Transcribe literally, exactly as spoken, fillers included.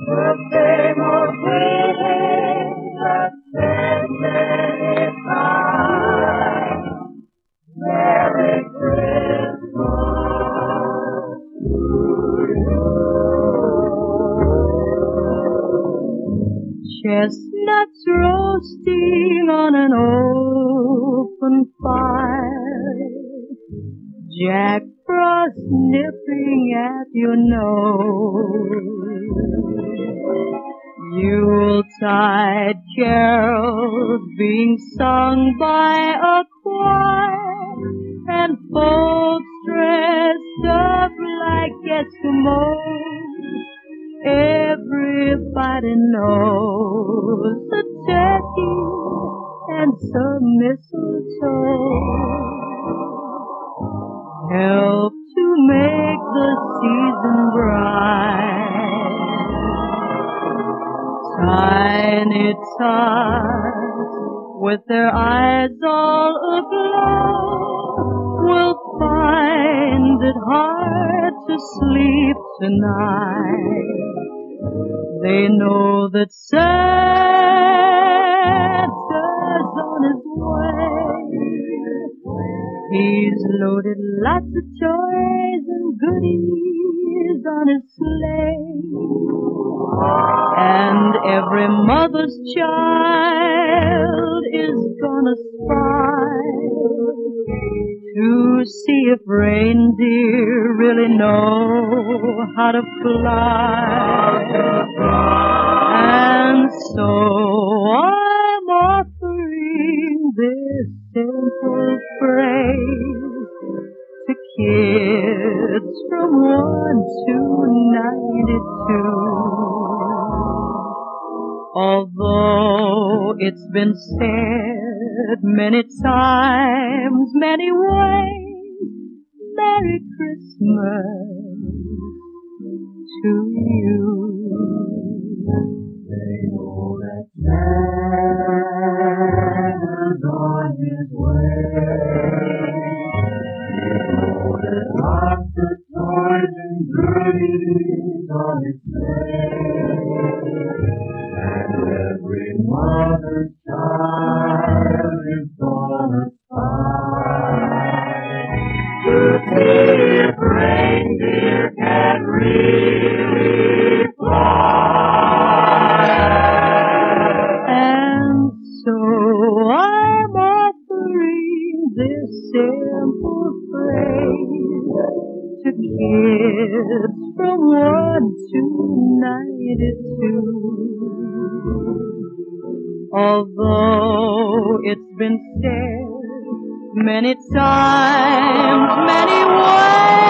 The same old greeting that says many times, Merry Christmas to you. Chestnuts roasting on an open fire, Jack Frost nipping at your nose, Yuletide carols being sung by a choir, and folks dressed up like Eskimos. Everybody knows a turkey and some mistletoe help to make the season bright. Tiny tots with their eyes all aglow will find it hard to sleep tonight. They know that Santa's on his way. He's loaded lots of toys and goodies on his sleigh. And every mother's child is gonna spy to see if reindeer really know how to fly. And so I'm offering this simple phrase to kids from one to ninety-two. Although it's been said many times, many ways, Merry Christmas to you. They know that Santa's on his way. They know that lots of toys and goodies on his sleigh. And every mother's child is gonna spy to see if reindeer can really fly. And so I'm offering this simple phrase to kids from one to ninety-two. Although it's been said many times, many ways,